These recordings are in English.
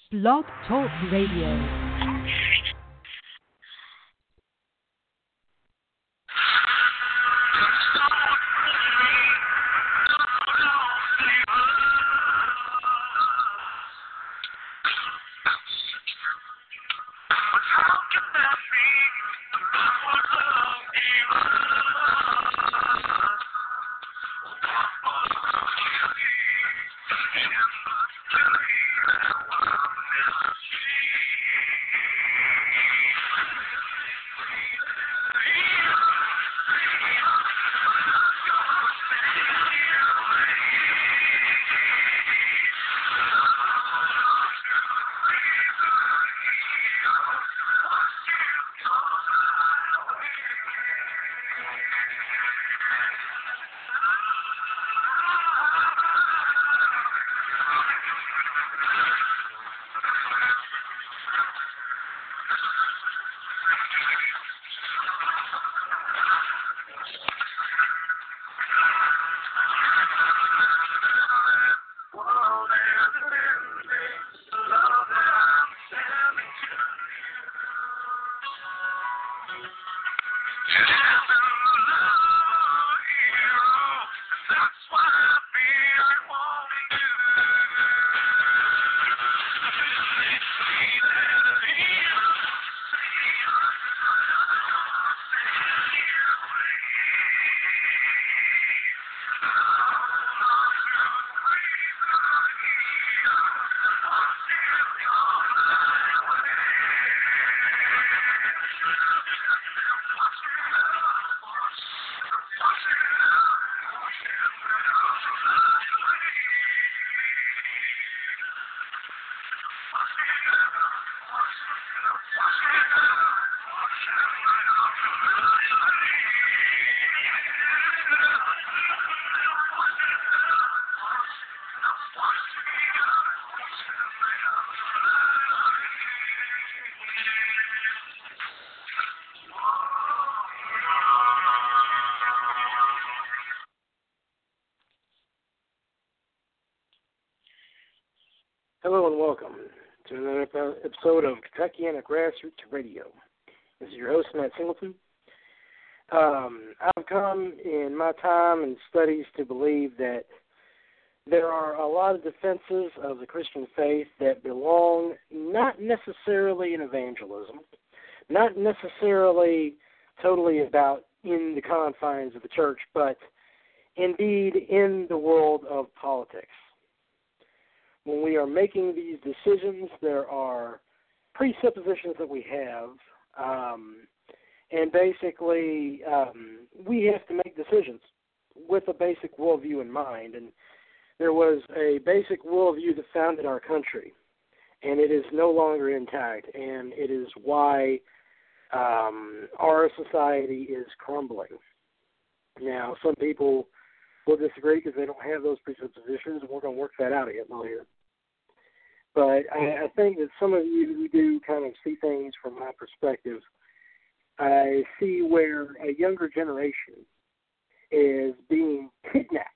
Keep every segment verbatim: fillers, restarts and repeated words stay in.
Blog Talk Radio. Hello and welcome to another episode of Kentuckiana Grassroots Radio. This is your host, Matt Singleton. Um, I've come in my time and studies to believe that there are a lot of defenses of the Christian faith that belong not necessarily in evangelism, not necessarily totally about in the confines of the church, but indeed in the world of politics. When we are making these decisions, there are presuppositions that we have, um, and basically um, we have to make decisions with a basic worldview in mind. And there was a basic worldview that founded our country, and it is no longer intact, and it is why um, our society is crumbling. Now, some people will disagree because they don't have those presuppositions, and we're going to work that out a little here. But I, I think that some of you who do kind of see things from my perspective, I see where a younger generation is being kidnapped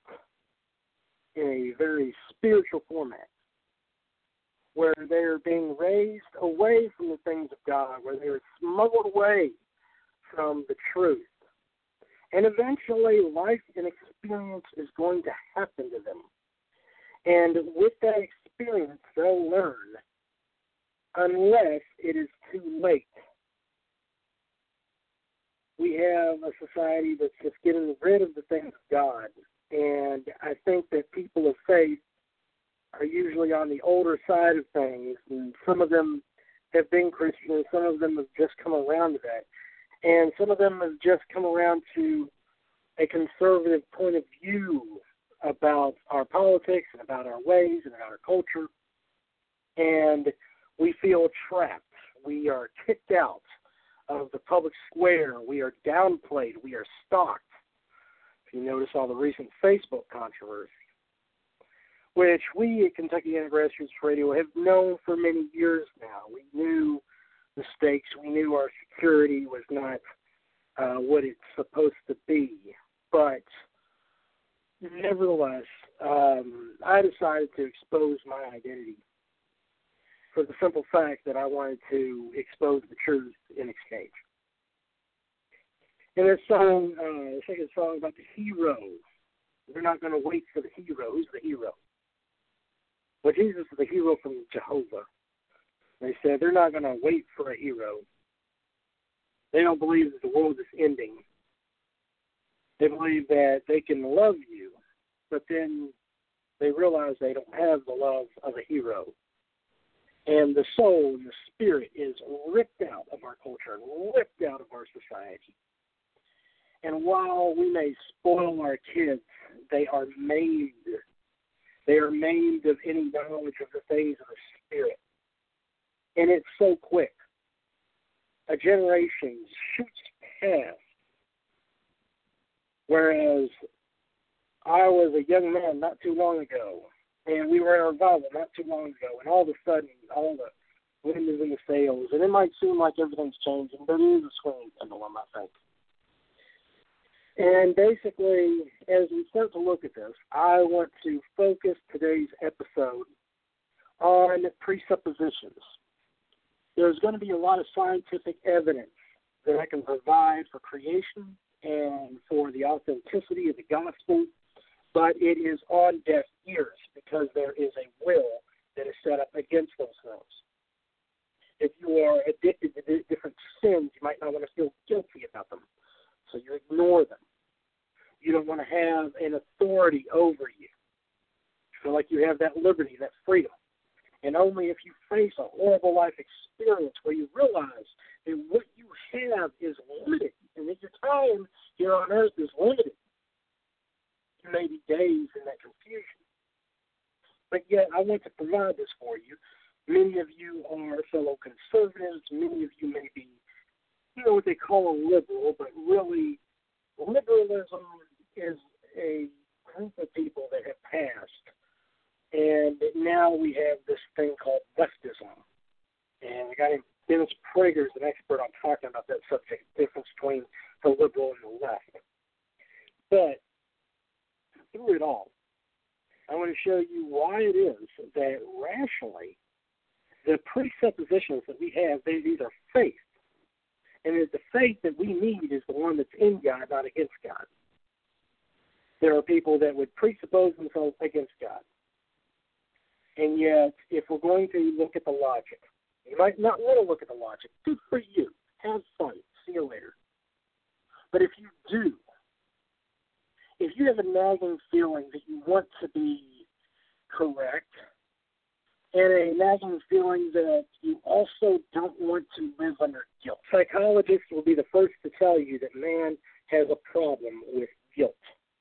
in a very spiritual format, where they're being raised away from the things of God, where they're smuggled away from the truth. And eventually life and experience is going to happen to them. And with that experience, they'll learn, unless it is too late. We have a society that's just getting rid of the things of God. And I think that people of faith are usually on the older side of things. And some of them have been Christian, some of them have just come around to that. And some of them have just come around to a conservative point of view about our politics and about our ways and about our culture. And we feel trapped. We are kicked out of the public square. We are downplayed. We are stalked. If you notice all the recent Facebook controversy, which we at Kentuckiana Grassroots Radio have known for many years now. We knew the stakes. We knew our security was not uh, what it's supposed to be. But nevertheless, um, I decided to expose my identity for the simple fact that I wanted to expose the truth in exchange. And this song, uh, the second song about the hero. They're not going to wait for the hero. Who's the hero? Well, Jesus is the hero from Jehovah. They said they're not going to wait for a hero. They don't believe that the world is ending. They believe that they can love you, but then they realize they don't have the love of a hero. And the soul and the spirit is ripped out of our culture, ripped out of our society. And while we may spoil our kids, they are maimed. They are maimed of any knowledge of the things of the spirit. And it's so quick. A generation shoots past. Whereas I was a young man not too long ago, and we were in a revival not too long ago, and all of a sudden, all the wind is in the sails, and it might seem like everything's changing, but it is a swinging pendulum, I think. And basically, as we start to look at this, I want to focus today's episode on presuppositions. There's going to be a lot of scientific evidence that I can provide for creation and for the authenticity of the gospel, but it is on deaf ears because there is a will that is set up against those things. If you are addicted to different sins, you might not want to feel guilty about them, so you ignore them. You don't want to have an authority over you. You feel like you have that liberty, that freedom. And only if you face a horrible life experience where you realize that what you have is limited and that your time here on earth is limited. You may be dazed in that confusion. But yet I want to provide this for you. Many of you are fellow conservatives. Many of you may be, you know, what they call a liberal, but really liberalism is a group of people that have passed. And now we have this thing called leftism. And a guy named Dennis Prager is an expert on talking about that subject, the difference between the liberal and the left. But through it all, I want to show you why it is that rationally the presuppositions that we have, they, these are faith. And that the faith that we need is the one that's in God, not against God. There are people that would presuppose themselves against God. And yet, if we're going to look at the logic, you might not want to look at the logic. Good for you. Have fun. See you later. But if you do, if you have a nagging feeling that you want to be correct, and a nagging feeling that you also don't want to live under guilt, psychologists will be the first to tell you that man has a problem with guilt.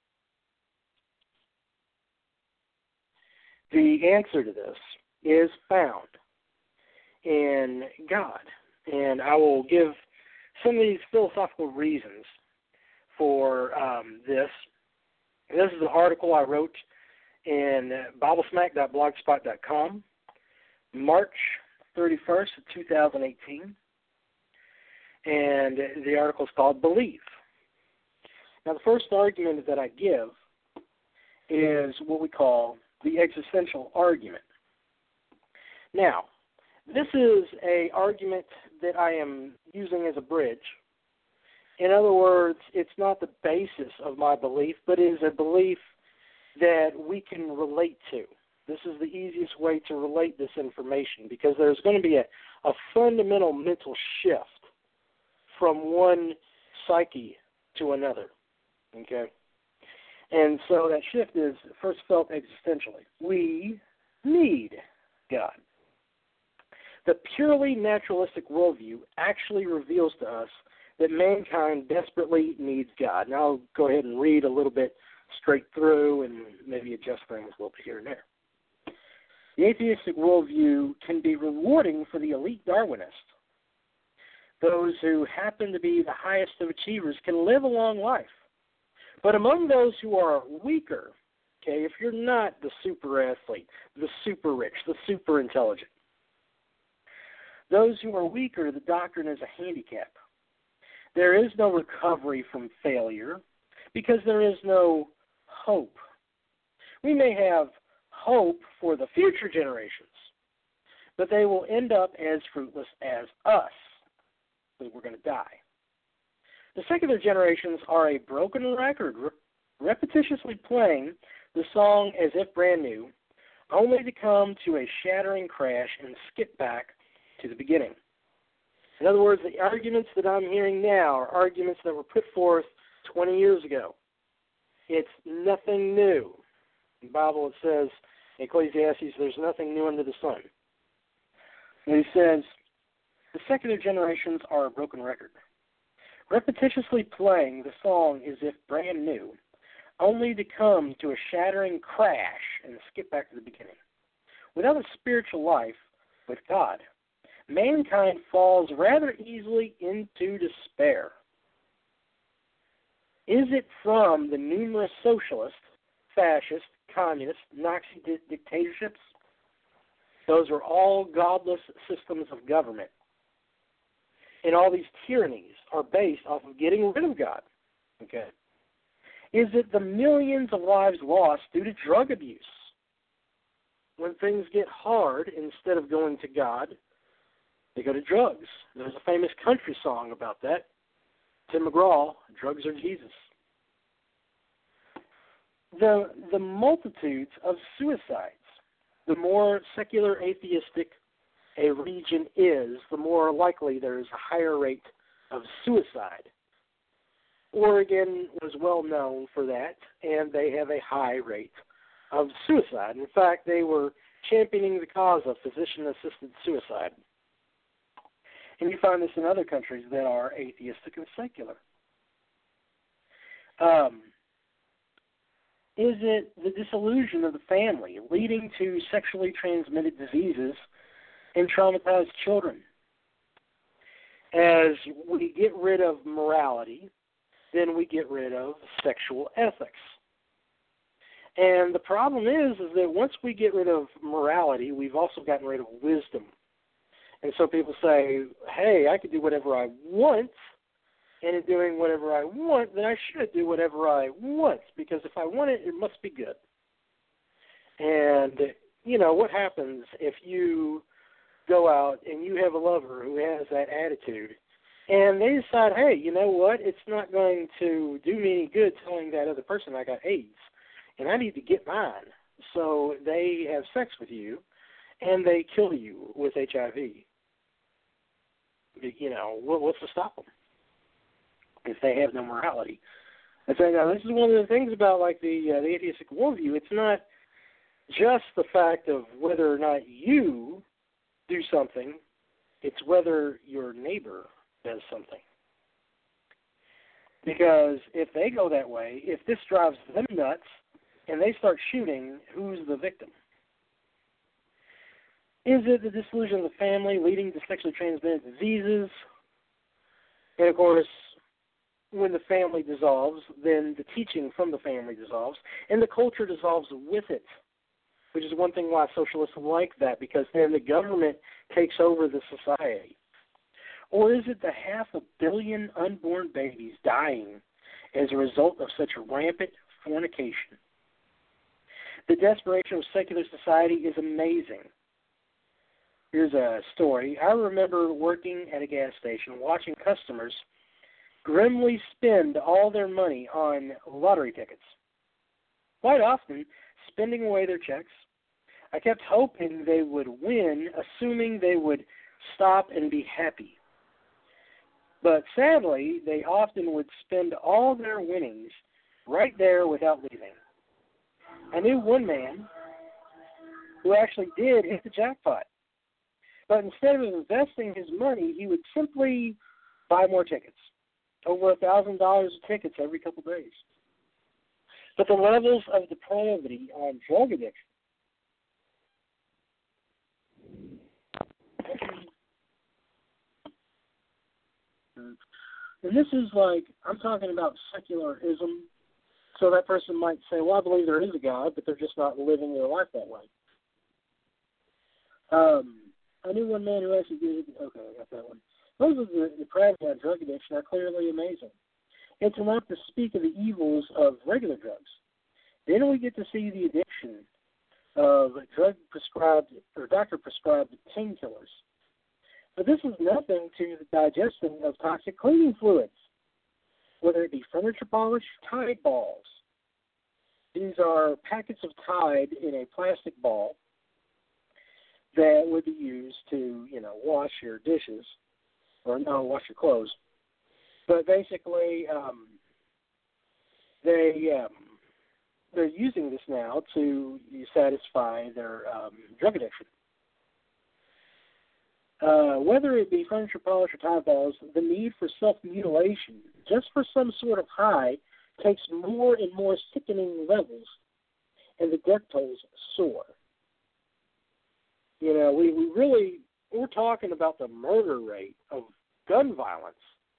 The answer to this is found in God. And I will give some of these philosophical reasons for um, this. This is an article I wrote in bible smack dot blogspot dot com, March thirty-first, two thousand eighteen. And the article is called Believe. Now, the first argument that I give is what we call the existential argument. Now, this is an argument that I am using as a bridge. In other words, it's not the basis of my belief, but it is a belief that we can relate to. This is the easiest way to relate this information because there's going to be a, a fundamental mental shift from one psyche to another. Okay? And so that shift is first felt existentially. We need God. The purely naturalistic worldview actually reveals to us that mankind desperately needs God. Now I'll go ahead and read a little bit straight through and maybe adjust things a little bit here and there. The atheistic worldview can be rewarding for the elite Darwinist. Those who happen to be the highest of achievers can live a long life. But among those who are weaker, okay, if you're not the super athlete, the super rich, the super intelligent, those who are weaker, the doctrine is a handicap. There is no recovery from failure because there is no hope. We may have hope for the future generations, but they will end up as fruitless as us, because we're going to die. The secular generations are a broken record, re- repetitiously playing the song as if brand new, only to come to a shattering crash and skip back to the beginning. In other words, the arguments that I'm hearing now are arguments that were put forth twenty years ago. It's nothing new. In the Bible it says, in Ecclesiastes, there's nothing new under the sun. And he says, the secular generations are a broken record, repetitiously playing the song as if brand new, only to come to a shattering crash and skip back to the beginning. Without a spiritual life with God, mankind falls rather easily into despair. Is it from the numerous socialist, fascist, communist, Nazi di- dictatorships? Those are all godless systems of government. And all these tyrannies are based off of getting rid of God. Okay. Is it the millions of lives lost due to drug abuse? When things get hard, instead of going to God, they go to drugs. There's a famous country song about that. Tim McGraw, Drugs Are Jesus. The, the multitudes of suicides, the more secular atheistic a region is, the more likely there is a higher rate of suicide. Oregon was well known for that, and they have a high rate of suicide. In fact, they were championing the cause of physician-assisted suicide. And you find this in other countries that are atheistic and secular. Um, is it the disillusion of the family leading to sexually transmitted diseases and traumatized children? As we get rid of morality, then we get rid of sexual ethics. And the problem is, is that once we get rid of morality, we've also gotten rid of wisdom. And so people say, hey, I can do whatever I want, and in doing whatever I want, then I should do whatever I want, because if I want it, it must be good. And, you know, what happens if you go out and you have a lover who has that attitude, and they decide, hey, you know what, it's not going to do me any good telling that other person I got AIDS, and I need to get mine. So they have sex with you, and they kill you with H I V. You know, what's to stop them if they have no morality? I say, now, this is one of the things about, like, the, uh, the atheistic worldview. It's not just the fact of whether or not you do something. It's whether your neighbor does something. Because if they go that way, if this drives them nuts and they start shooting, who's the victim? Is it the disillusion of the family leading to sexually transmitted diseases? And, of course, when the family dissolves, then the teaching from the family dissolves, and the culture dissolves with it, which is one thing why socialists like that, because then the government takes over the society. Or is it the half a billion unborn babies dying as a result of such rampant fornication? The desperation of secular society is amazing. Here's a story. I remember working at a gas station, watching customers grimly spend all their money on lottery tickets. Quite often, spending away their checks. I kept hoping they would win, assuming they would stop and be happy. But sadly, they often would spend all their winnings right there without leaving. I knew one man who actually did hit the jackpot. But instead of investing his money, he would simply buy more tickets, over a thousand dollars of tickets every couple days. But the levels of depravity on drug addiction, and this is like, I'm talking about secularism, so that person might say, well, I believe there is a God, but they're just not living their life that way. Um, I knew one man who actually did, okay, I got that one. Those of the depravity on drug addiction are clearly amazing. It's enough to speak of the evils of regular drugs. Then we get to see the addiction of drug prescribed or doctor prescribed painkillers. But this is nothing to the digestion of toxic cleaning fluids, whether it be furniture polish, Tide balls. These are packets of Tide in a plastic ball that would be used to, you know, wash your dishes, or no, wash your clothes. But basically, um, they um, they're using this now to satisfy their um, drug addiction. Uh, whether it be furniture polish or Tide balls, the need for self-mutilation, just for some sort of high, takes more and more sickening levels, and the death tolls soar. You know, we, we really, we're talking about the murder rate of gun violence.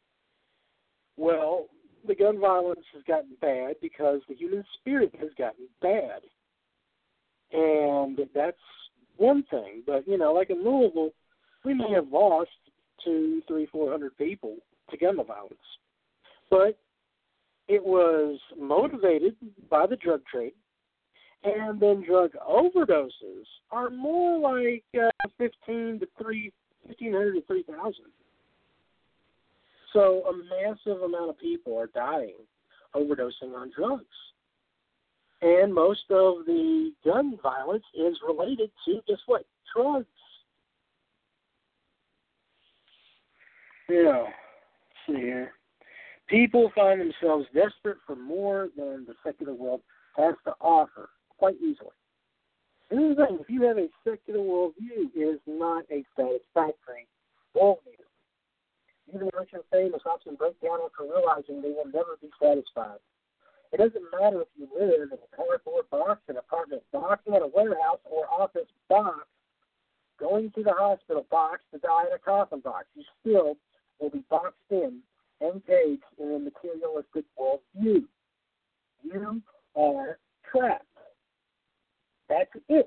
Well, the gun violence has gotten bad because the human spirit has gotten bad. And that's one thing. But, you know, like in Louisville, we may have lost two, three, four hundred people to gun violence. But it was motivated by the drug trade, and then drug overdoses are more like uh, fifteen to three, fifteen hundred to three thousand. So a massive amount of people are dying overdosing on drugs, and most of the gun violence is related to just what, drugs. You know, let's see here. People find themselves desperate for more than the secular world has to offer, quite easily. And here's the thing, if you have a secular worldview, it is not a satisfactory worldview. Even the rich and famous often break down after realizing they will never be satisfied. It doesn't matter if you live in a cardboard box, an apartment box, in a warehouse, or office box, going to the hospital box to die in a coffin box. You still will be boxed in and caged in a materialistic worldview. You are trapped. That's it.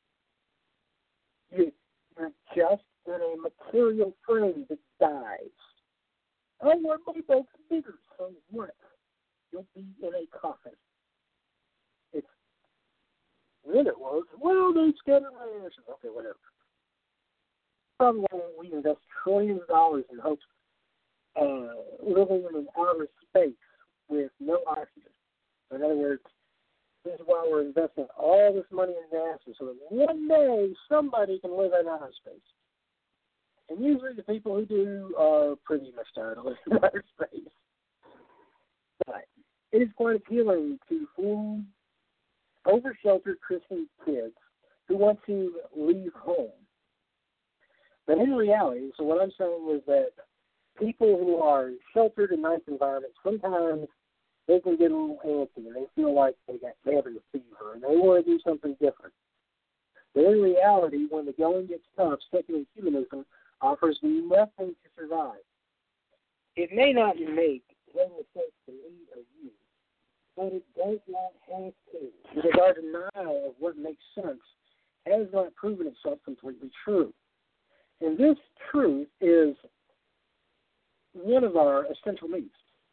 You, you're just in a material frame that dies. I want my box bigger, so what? You'll be in a coffin. It's, then it was, well, they scattered my ashes. Okay, whatever. Probably why we invest trillions of dollars in hopes uh, living in an outer space with no oxygen. In other words, this is why we're investing all this money in NASA, so that one day somebody can live in outer space. And usually the people who do are pretty much tired of living in outer space. But it is quite appealing to fool, over-sheltered Christian kids who want to leave home. But in reality, so what I'm saying is that people who are sheltered in nice environments, sometimes they can get a little antsy and they feel like they got they have a fever and they want to do something different. But in reality, when the going gets tough, secular humanism offers nothing to survive. It may not make any sense to me or you, but it does not have to. Because our denial of what makes sense has not proven itself completely true. And this truth is one of our essential needs.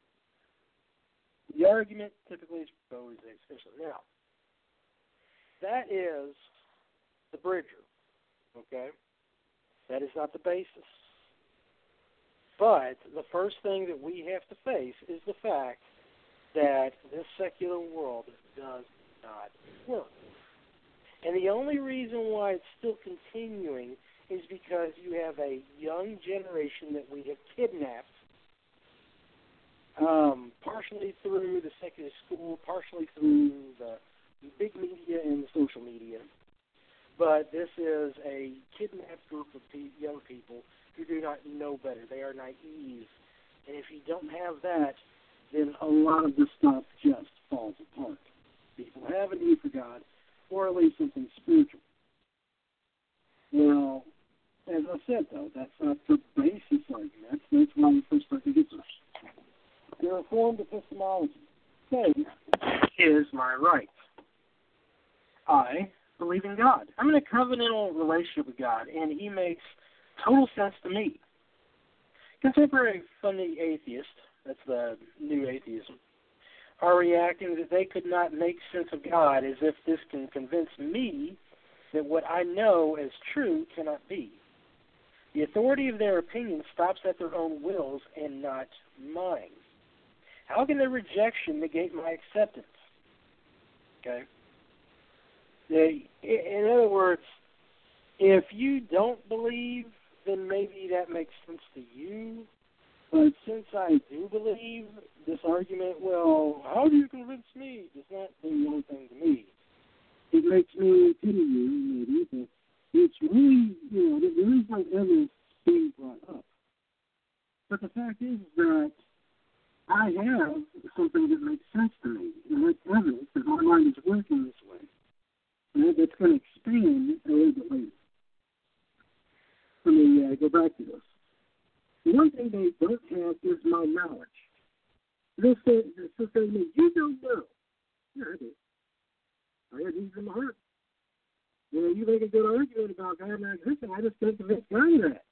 The argument typically is always essential. Now, that is the bridger, okay? That is not the basis. But the first thing that we have to face is the fact that this secular world does not work. And the only reason why it's still continuing is because you have a young generation that we have kidnapped, um, partially through the secular school, partially through the big media and the social media. But this is a kidnapped group of pe- young people who do not know better. They are naive. And if you don't have that, then a lot of this stuff just falls apart. People have a need for God, or at least something spiritual. Now, as I said, though, that's not the basis argument. That's why we first start to get this. The Reformed epistemology. Faith is my right. I believe in God. I'm in a covenantal relationship with God, and He makes total sense to me. Contemporary funny atheists, that's the new atheism, are reacting that they could not make sense of God as if this can convince me that what I know as true cannot be. The authority of their opinion stops at their own wills and not mine. How can their rejection negate my acceptance? Okay? They, in other words, if you don't believe, then maybe that makes sense to you. But since I do believe, this argument, well, how do you convince me, does not do anything to me. It makes me pity you, maybe, but it's really, you know, there is no evidence being brought up. But the fact is that I have something that makes sense to me, and that's evidence that my mind is working this way. And that's going to expand a little bit later. Let me uh, go back to this. The one thing they don't have is my knowledge. They'll say, they'll say to me, you don't know. Yeah, I do. I have these in my heart. You know, you make a good argument about God not existing. I just can't convince God of that.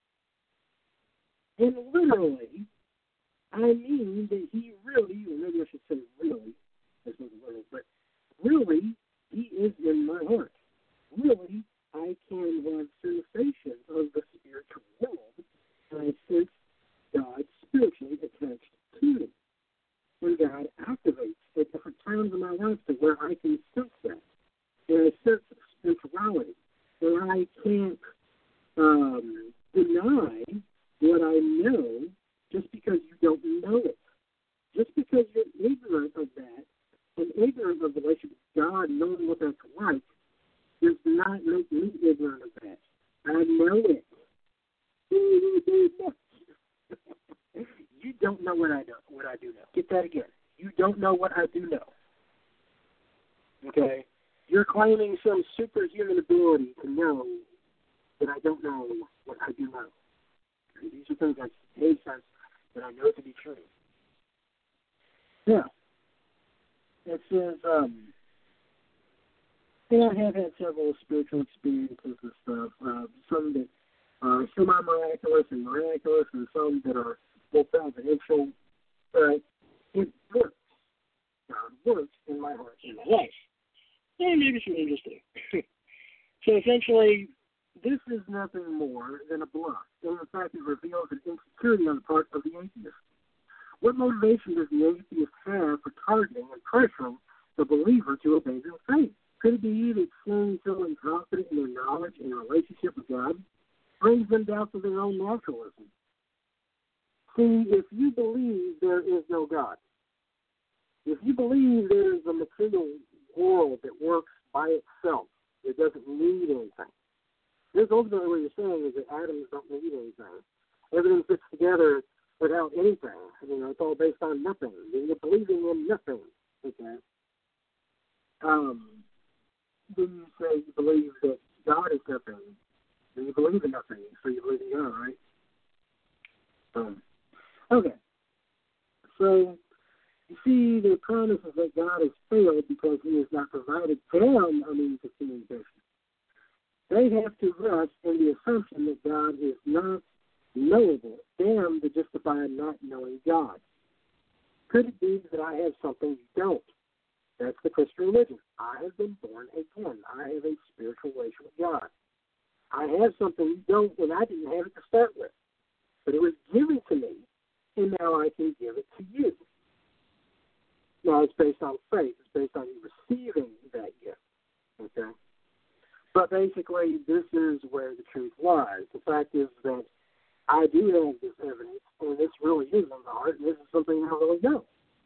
And literally, I mean that he really, or maybe I should say really, that's not the word, but really, he is in my heart. Really, I can have sensation of the spiritual world, and I sense God spiritually attached to me. When God activates at different times in my life to where I can sense that, and I sense spirituality, and I can't um, deny what I know just because you don't know it. Just because you're ignorant of that, and ignorant of the relationship with God, knowing what that's like, does not make me ignorant of that. I know it. You don't know what I know, what I do know. Get that again. You don't know what I do know. Okay? You're claiming some superhuman ability to know that I don't know what I do know. Okay? These are things like hey, sense that I know to be true. Now, it says, um, and I have had several spiritual experiences and stuff, uh, some that are semi-miraculous and miraculous, and some that are more providential, but it works. God works in my heart, in my life. And maybe some interesting. So essentially, this is nothing more than a bluff. And in fact, it reveals an insecurity on the part of the atheist. What motivation does the atheist have for targeting and pressuring the believer to obey their faith? Could it be that seeing someone confident in their knowledge and relationship with God brings them doubts of their own naturalism? See, if you believe there is no God, if you believe there is a material world that works by itself, it doesn't need anything, this ultimately what you're saying is that atoms don't need anything. Everything fits together without anything. You know, it's all based on nothing. You're believing in nothing. Okay. Um, then you say you believe that God is nothing. Then you believe in nothing, so you believe in God, right? Um, okay. So, you see, the promise is that God has failed because he has not provided them a means of communication. They have to rest in the assumption that God is not knowable, them to justify not knowing God. Could it be that I have something you don't? That's the Christian religion. I have been born again. I have a spiritual relationship with God. I have something you don't, and I didn't have it to start with. But it was given to me, and now I can give it to you. Now, it's based on faith. It's based on you receiving that gift. Okay? But basically, this is where the truth lies. The fact is that I do have this evidence, and this really is in the heart, and this is something I really know.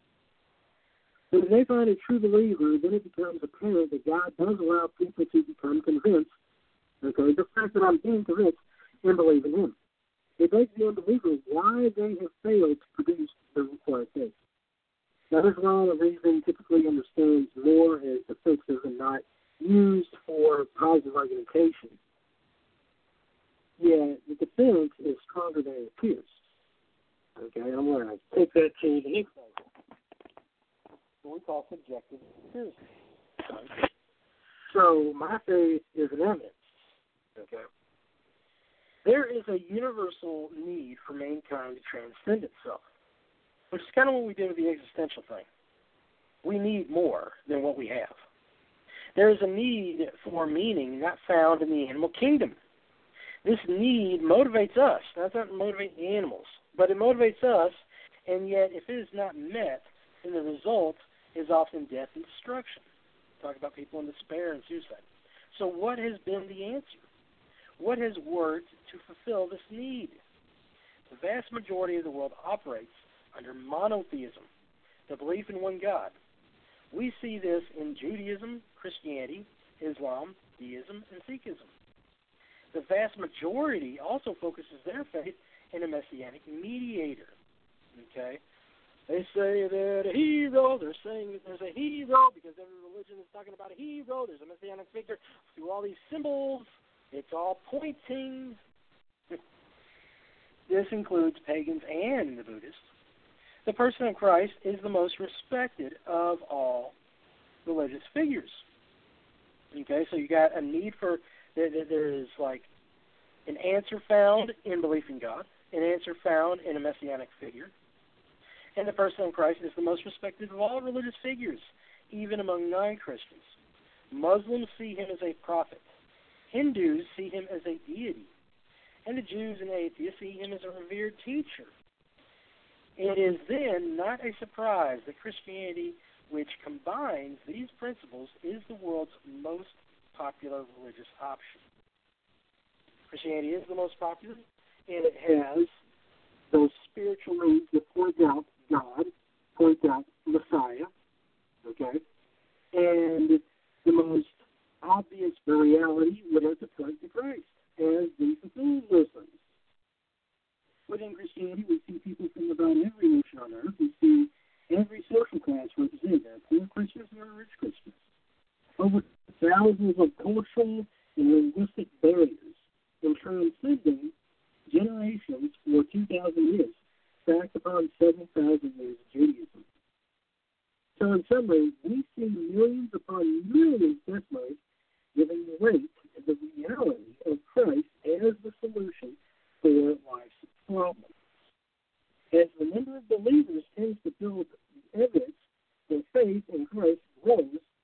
But if they find a true believer, then it becomes apparent that God does allow people to become convinced, okay, the fact that I'm being convinced and believe in him. It begs the unbelievers why they have failed to produce the required faith. Now, this line of reasoning typically understands more as defensive and not used for positive argumentation. Yeah, the defense is stronger than it appears. Okay, I'm going to take that to the next level. What we call subjective accuracy. Okay. So, my faith is an evidence. Okay. There is a universal need for mankind to transcend itself, which is kind of what we did with the existential thing. We need more than what we have. There is a need for meaning not found in the animal kingdom. This need motivates us. That's not motivating the animals, but it motivates us, and yet if it is not met, then the result is often death and destruction. Talk about people in despair and suicide. So what has been the answer? What has worked to fulfill this need? The vast majority of the world operates under monotheism, the belief in one God. We see this in Judaism, Christianity, Islam, Deism, and Sikhism. The vast majority also focuses their faith in a messianic mediator. Okay? They say that a hero, they're saying that there's a hero because every religion is talking about a hero. There's a messianic figure through all these symbols. It's all pointing. This includes pagans and the Buddhists. The person of Christ is the most respected of all religious figures. Okay, so you got a need for, there, there is like an answer found in belief in God, an answer found in a messianic figure, and the person of Christ is the most respected of all religious figures, even among non-Christians. Muslims see him as a prophet. Hindus see him as a deity. And the Jews and atheists see him as a revered teacher. It is then not a surprise that Christianity, which combines these principles, is the world's most popular religious option. Christianity is the most popular, and it has those spiritual names that point out God, point out Messiah, okay? And the most obvious reality would have to point to Christ as the fulfilling those things. Within Christianity, we see people from about every nation on earth. We see every social class represented there, poor Christians and rich Christians. Over thousands of cultural and linguistic barriers, and transcending generations for two thousand years, stacked upon seven thousand years of Judaism. So in summary, we see millions upon millions testimonies giving weight to the reality of Christ as the solution for life's problems. As the number of believers tends to build evidence, their faith in Christ grows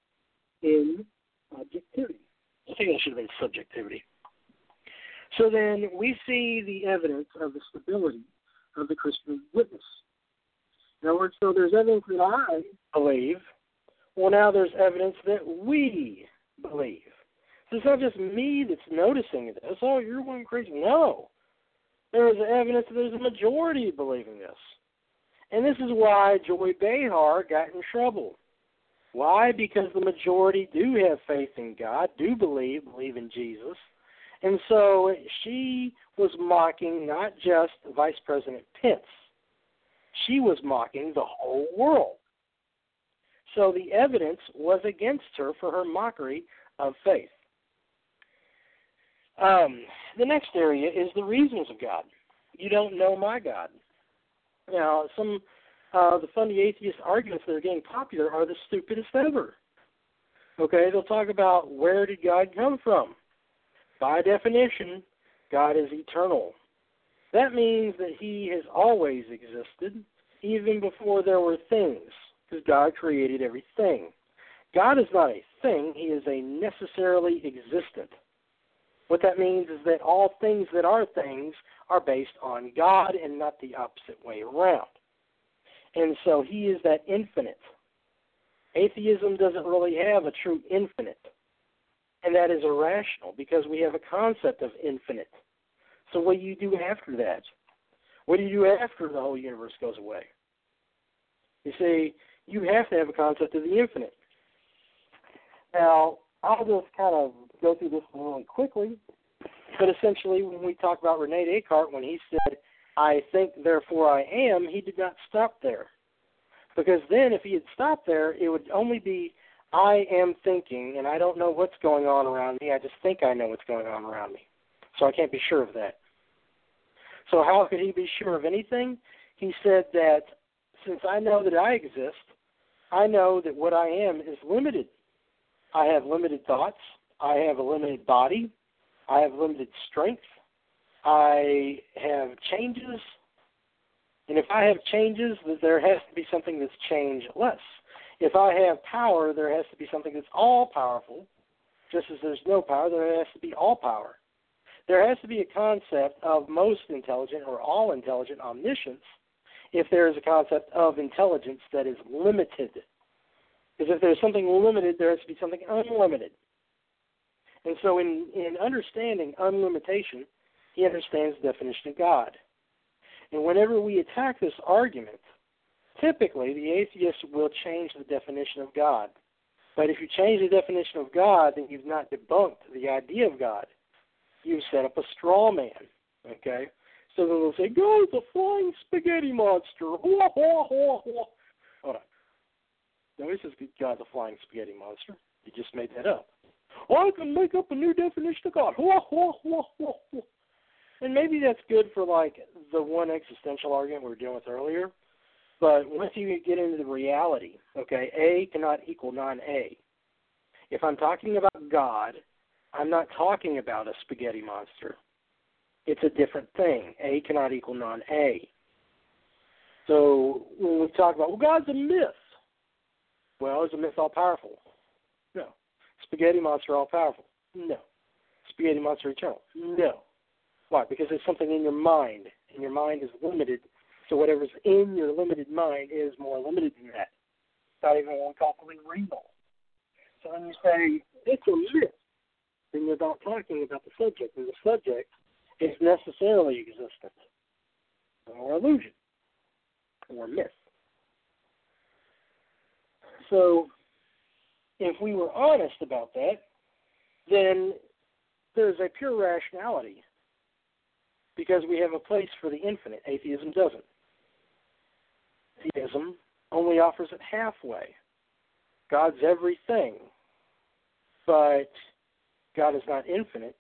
in objectivity. I think that should have been subjectivity. So then we see the evidence of the stability of the Christian witness. In other words, so there's evidence that I believe. Well, now there's evidence that we believe. So it's not just me that's noticing this. Oh, you're one crazy. No. There is evidence that there's a majority believing this. And this is why Joy Behar got in trouble. Why? Because the majority do have faith in God, do believe, believe in Jesus. And so she was mocking not just Vice President Pence. She was mocking the whole world. So the evidence was against her for her mockery of faith. Um, the next area is the reasons of God. You don't know my God. Now, some uh, the funny atheist arguments that are getting popular are the stupidest ever. Okay, they'll talk about where did God come from. By definition, God is eternal. That means that he has always existed, even before there were things, because God created everything. God is not a thing, he is a necessarily existent. What that means is that all things that are things are based on God and not the opposite way around. And so he is that infinite. Atheism doesn't really have a true infinite. And that is irrational because we have a concept of infinite. So what do you do after that? What do you do after the whole universe goes away? You see, you have to have a concept of the infinite. Now, I'll just kind of go through this really quickly, but essentially when we talk about Rene Descartes, when he said, I think, therefore I am, he did not stop there. Because then if he had stopped there, it would only be, I am thinking, and I don't know what's going on around me. I just think I know what's going on around me. So I can't be sure of that. So how could he be sure of anything? He said that since I know that I exist, I know that what I am is limited. I have limited thoughts. I have a limited body. I have limited strength. I have changes. And if I have changes, there has to be something that's changeless. if I have power, there has to be something that's all-powerful. Just as there's no power, there has to be all power. There has to be a concept of most intelligent or all-intelligent omniscience if there is a concept of intelligence that is limited. Because if there's something limited, there has to be something unlimited. And so in, in understanding unlimitation, he understands the definition of God. And whenever we attack this argument, typically the atheist will change the definition of God. But if you change the definition of God, then you've not debunked the idea of God. You've set up a straw man, okay? So then they'll say, God's a flying spaghetti monster. Hold on. No, he says God's a flying spaghetti monster. You just made that up. Well, I can make up a new definition of God. And maybe that's good for, like, the one existential argument we were dealing with earlier. But once you get into the reality, okay, A cannot equal non-A. If I'm talking about God, I'm not talking about a spaghetti monster. It's a different thing. A cannot equal non-A. So when we talk about, well, God's a myth. Well, is a myth all-powerful? No. Spaghetti monster all-powerful? No. Spaghetti monster eternal? No. Why? Because there's something in your mind, and your mind is limited. So whatever's in your limited mind is more limited than that. It's not even what we call real. So when you say it's a myth, then you're not talking about the subject, and the subject is necessarily existent, or illusion, or myth. So if we were honest about that, then there's a pure rationality, because we have a place for the infinite. Atheism doesn't. Theism only offers it halfway. God's everything, but God is not infinite,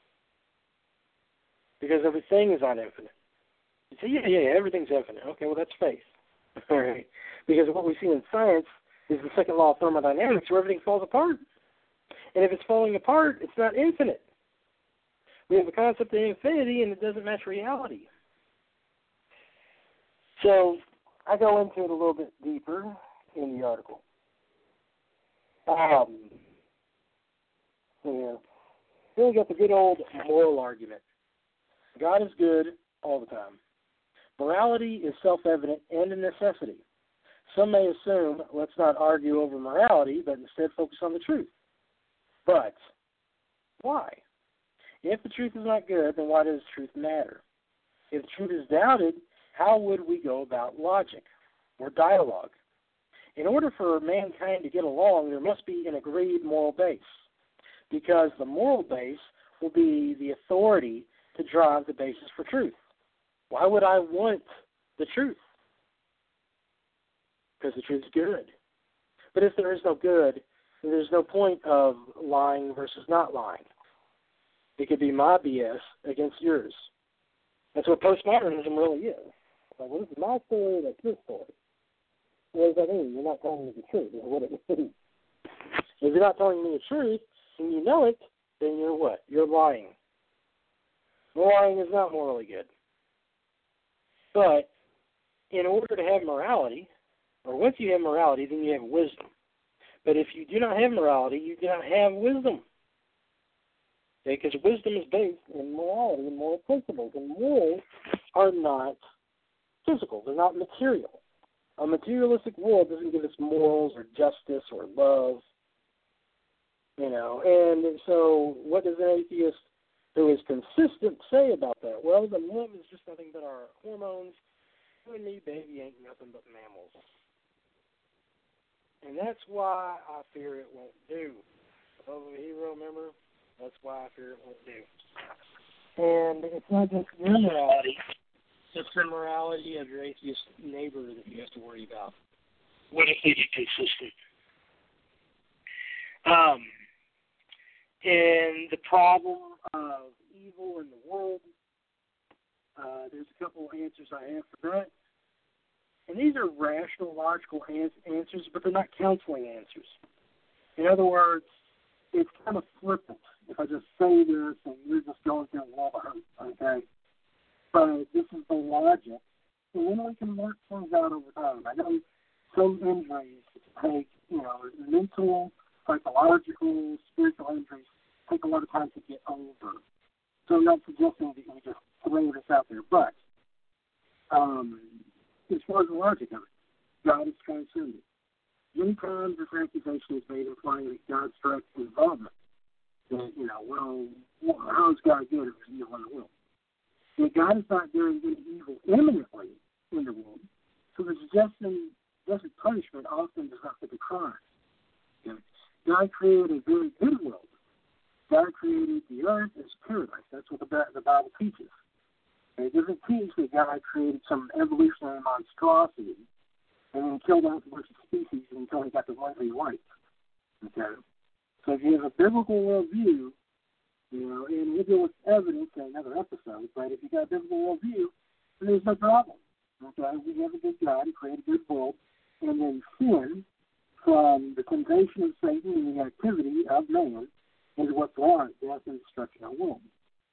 because everything is not infinite. You say, yeah, yeah, yeah, everything's infinite. Okay, well, that's faith. All right. Because what we see in science is the second law of thermodynamics, where everything falls apart. And if it's falling apart, it's not infinite. We have a concept of infinity, and it doesn't match reality. So I go into it a little bit deeper in the article. Um, so yeah, then we got the good old moral argument. God is good all the time. Morality is self-evident and a necessity. Some may assume, let's not argue over morality, but instead focus on the truth. But why? If the truth is not good, then why does truth matter? If the truth is doubted, how would we go about logic or dialogue? In order for mankind to get along, there must be an agreed moral base, because the moral base will be the authority to drive the basis for truth. Why would I want the truth? Because the truth is good. But if there is no good, then there's no point of lying versus not lying. It could be my B S against yours. That's what postmodernism really is. Like, well, this is my story, that's your story. What does that mean? You're not telling me the truth. Is what it means. If you're not telling me the truth, and you know it, then you're what? You're lying. Lying is not morally good. But in order to have morality, or once you have morality, then you have wisdom. But if you do not have morality, you do not have wisdom. Okay, because wisdom is based in morality and moral principles. And morals are not physical. They're not material. A materialistic world doesn't give us morals or justice or love. You know, and so what does an atheist who is consistent say about that? Well, the love is just nothing but our hormones. You and me, baby, ain't nothing but mammals. And that's why I fear it won't do. Love of a hero, remember? That's why I fear it won't do. And it's not just your morality. It's the morality of your atheist neighbor that you have to worry about. What if they get consistent? Um, and the problem of evil in the world, uh, there's a couple of answers I have for that. And these are rational, logical ans- answers, but they're not counseling answers. In other words, it's kind of flippant if I just say this and you're just going through a lot of hurt, okay? But this is the logic, and then we can work things out over time. I know some injuries take, you know, mental, psychological, spiritual injuries take a lot of time to get over. So I'm not suggesting that we just throw this out there, but um, as far as the logic of it, God is transcendent. Many times this accusation is made implying that God's direct involvement. That, you know, well, how is God good if there's evil in the world? That God is not doing any evil imminently in the world, so the suggestion, suggested punishment often does not fit the crime. Okay? God created a very good world. God created the earth as paradise. That's what the, the Bible teaches. And it doesn't teach that God created some evolutionary monstrosity and then killed off a bunch of species until he got the ones he liked. Okay? So if you have a biblical worldview, you know, and we'll deal with evidence in another episode, but if you got a biblical worldview, then there's no problem. Okay? We have a good God who created a good world, and then sin from the temptation of Satan and the activity of man is what brought death and destruction of the world.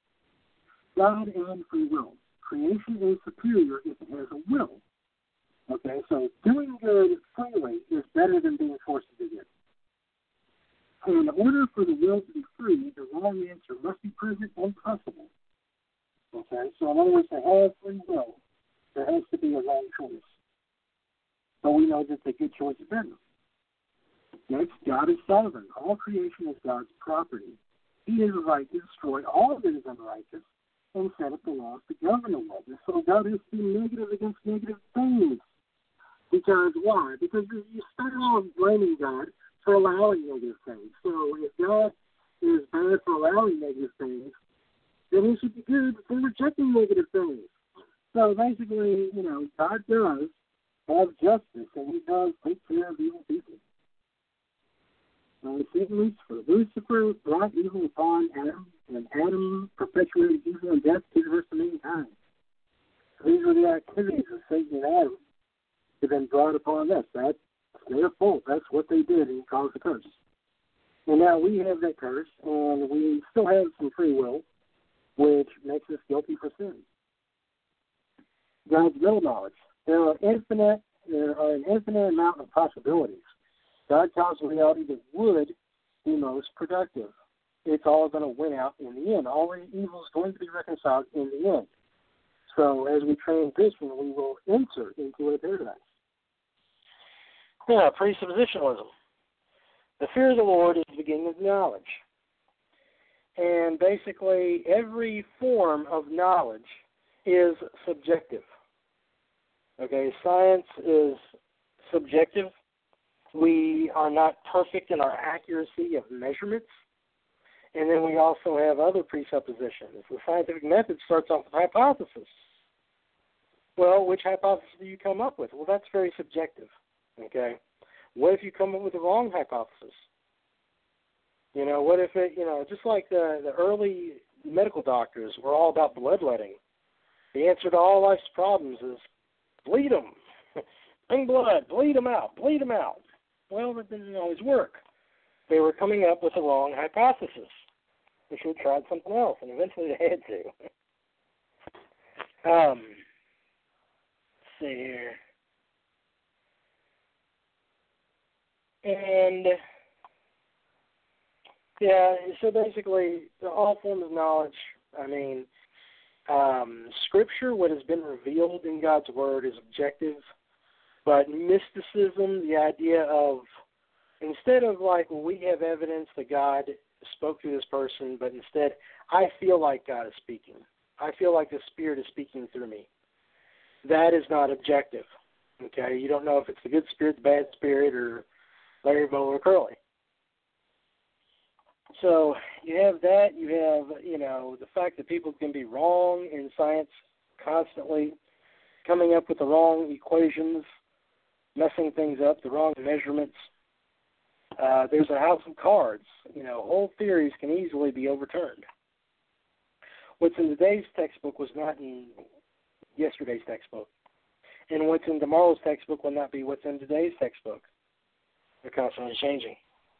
God and free will. Creation is superior if it has a will. Okay, so doing good freely is better than being forced to do good. And in order for the will to be free, the wrong answer must be present and possible. Okay, so in other words, to have free will, there has to be a wrong choice. But we know that the good choice is better. Next, God is sovereign. All creation is God's property. He has a right to destroy all of it is unrighteous and set up the laws to govern the world. So God is to be negative against negative things. Because why? Because you start off blaming God for allowing negative things. So if God is bad for allowing negative things, then he should be good for rejecting negative things. So basically, you know, God does have justice, and he does take care of evil people. Uh, Satan Lucifer. Lucifer brought evil upon Adam, and Adam perpetuated evil and death to the rest of mankind. So these were the activities of Satan and Adam that have been brought upon us. That's their fault. That's what they did, and it caused the curse. And now we have that curse, and we still have some free will, which makes us guilty for sin. God's middle knowledge. There are infinite. There are an infinite amount of possibilities. God tells a reality that would be most productive. It's all going to win out in the end. All evil is going to be reconciled in the end. So as we transition, we will enter into a paradise. Yeah, presuppositionalism. The fear of the Lord is the beginning of knowledge. And basically, every form of knowledge is subjective. Okay, science is subjective. We are not perfect in our accuracy of measurements. And then we also have other presuppositions. The scientific method starts off with hypothesis. Well, which hypothesis do you come up with? Well, that's very subjective. Okay? What if you come up with the wrong hypothesis? You know, what if it, you know, just like the, the early medical doctors were all about bloodletting. The answer to all life's problems is bleed them. Bring blood, bleed them out, bleed them out. Well, that didn't always work. They were coming up with the wrong hypothesis. They should have tried something else, and eventually they had to. um, let's see here. And, yeah, so basically, all forms of knowledge, I mean, um, Scripture, what has been revealed in God's Word, is objective. But mysticism, the idea of, instead of like, well, we have evidence that God spoke to this person, but instead, I feel like God is speaking. I feel like the Spirit is speaking through me. That is not objective. Okay? You don't know if it's the good spirit, the bad spirit, or Larry, Moe, or Curly. So you have that. You have, you know, the fact that people can be wrong in science constantly, coming up with the wrong equations, messing things up, the wrong measurements. Uh, there's a house of cards. You know, whole theories can easily be overturned. What's in today's textbook was not in yesterday's textbook. And what's in tomorrow's textbook will not be what's in today's textbook. They're constantly changing.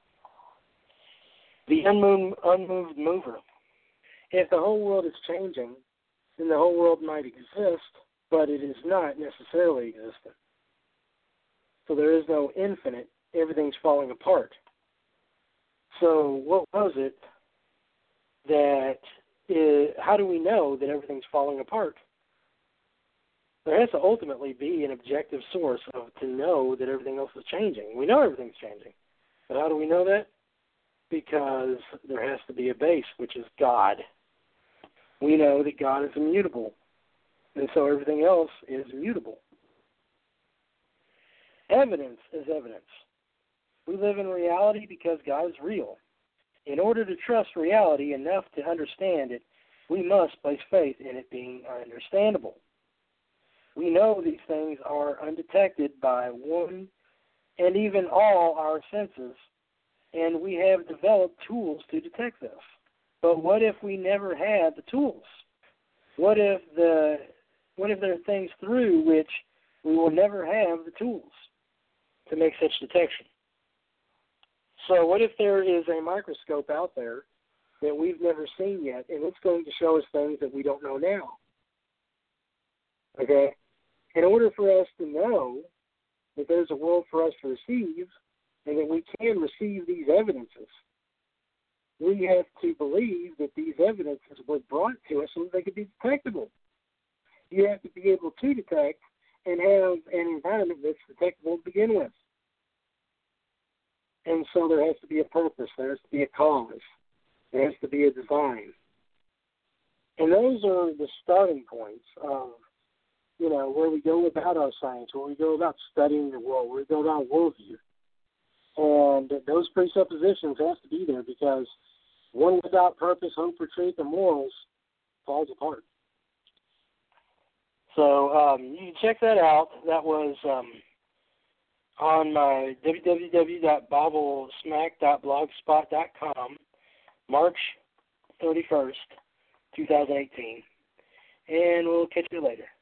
The unmoved, unmoved mover. If the whole world is changing, then the whole world might exist, but it is not necessarily existent. So there is no infinite everything's falling apart. So what was it that is, how do we know that everything's falling apart? There has to ultimately be an objective source of to know that everything else is changing. We know everything's changing. But how do we know that? Because there has to be a base, which is God. We know that God is immutable, and so everything else is mutable. Evidence is evidence. We live in reality because God is real. In order to trust reality enough to understand it, we must place faith in it being understandable. We know these things are undetected by one and even all our senses, and we have developed tools to detect this. But what if we never had the tools? What if the what if there are things through which we will never have the tools to make such detection? So what if there is a microscope out there that we've never seen yet, and it's going to show us things that we don't know now? Okay? In order for us to know that there's a world for us to receive and that we can receive these evidences, we have to believe that these evidences were brought to us so that they could be detectable. You have to be able to detect and have an environment that's detectable to begin with. And so there has to be a purpose. There has to be a cause. There has to be a design. And those are the starting points of, you know, where we go about our science, where we go about studying the world, where we go about worldview. And those presuppositions have to be there because one without purpose, hope, or truth, and morals falls apart. So um, you can check that out. That was um, on my w w w dot bible smack dot blogspot dot com, March thirty-first, twenty eighteen. And we'll catch you later.